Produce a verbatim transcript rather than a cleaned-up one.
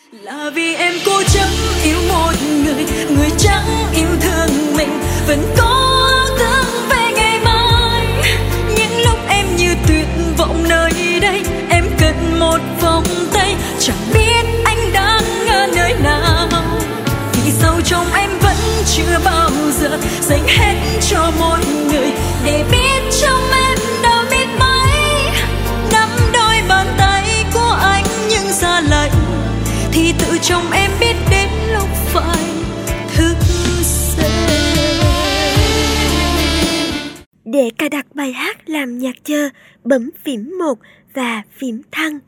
Là vì em cố chấp yêu một người, người chẳng yêu thương mình, vẫn có ảo tưởng về ngày mai. Những lúc em như tuyệt vọng nơi đây, em cần một vòng tay, chẳng biết anh đang ở nơi nào. Vì sao trong em vẫn chưa bao giờ dành hết cho một người, để biết trong em đâu biết mấy. Nắm đôi bàn tay của anh nhưng xa lạnh, thì tự trong em biết đến lúc phải thức dậy. Để cài đặt bài hát làm nhạc chờ, bấm phím một và phím thăng.